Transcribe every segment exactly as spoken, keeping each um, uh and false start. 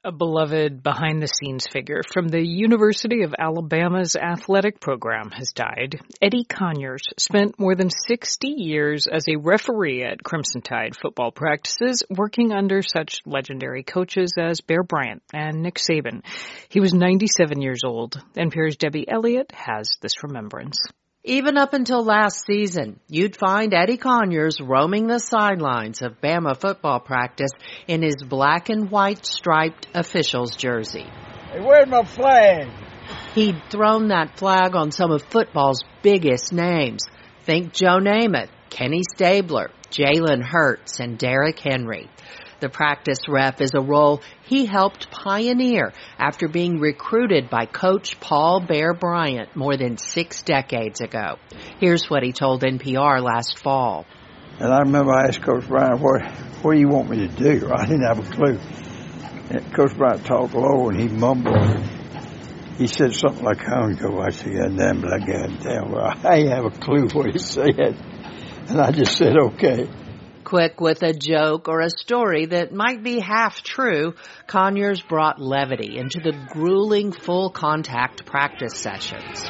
A beloved behind-the-scenes figure from the University of Alabama's athletic program has died. Eddie Conyers spent more than sixty years as a referee at Crimson Tide football practices, working under such legendary coaches as Bear Bryant and Nick Saban. He was ninety-seven years old. N P R's Debbie Elliott has this remembrance. Even up until last season, you'd find Eddie Conyers roaming the sidelines of Bama football practice in his black and white striped official's jersey. Hey, where's my flag? He'd thrown that flag on some of football's biggest names. Think Joe Namath, Kenny Stabler, Jalen Hurts, and Derrick Henry. The practice ref is a role he helped pioneer after being recruited by Coach Paul Bear Bryant more than six decades ago. Here's what he told N P R last fall. And I remember I asked Coach Bryant, what, what do you want me to do? I didn't have a clue. And Coach Bryant talked low and he mumbled. He said something like, I don't go. I said, God damn, but I got damn well. I didn't have a clue what he said. And I just said, okay. Quick with a joke or a story that might be half true, Conyers brought levity into the grueling full-contact practice sessions.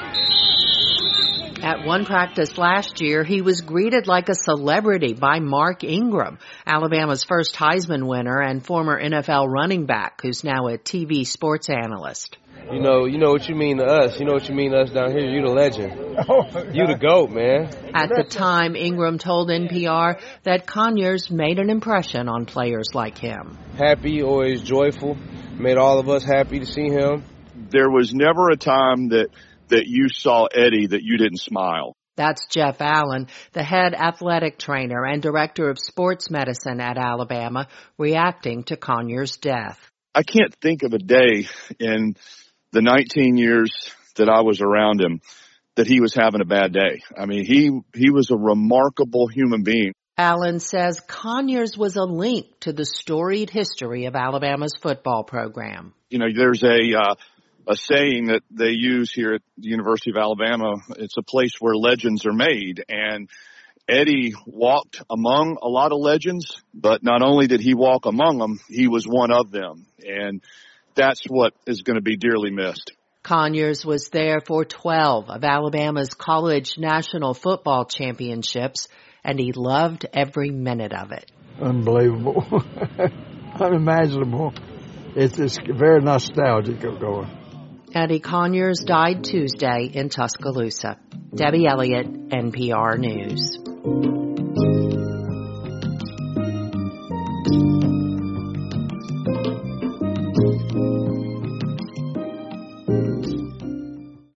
At one practice last year, he was greeted like a celebrity by Mark Ingram, Alabama's first Heisman winner and former N F L running back, who's now a T V sports analyst. You know, you know what you mean to us. You know what you mean to us down here. You the legend. You the GOAT, man. At the time, Ingram told N P R that Conyers made an impression on players like him. Happy, always joyful. Made all of us happy to see him. There was never a time that, that you saw Eddie that you didn't smile. That's Jeff Allen, the head athletic trainer and director of sports medicine at Alabama, reacting to Conyers' death. I can't think of a day in the nineteen years that I was around him that he was having a bad day. I mean, he he was a remarkable human being. Allen says Conyers was a link to the storied history of Alabama's football program. You know, there's a uh, a saying that they use here at the University of Alabama. It's a place where legends are made. And Eddie walked among a lot of legends, but not only did he walk among them, he was one of them. And that's what is going to be dearly missed. Conyers was there for twelve of Alabama's college national football championships, and he loved every minute of it. Unbelievable. Unimaginable. It's just very nostalgic going. Eddie Conyers died Tuesday in Tuscaloosa. Debbie Elliott, N P R News.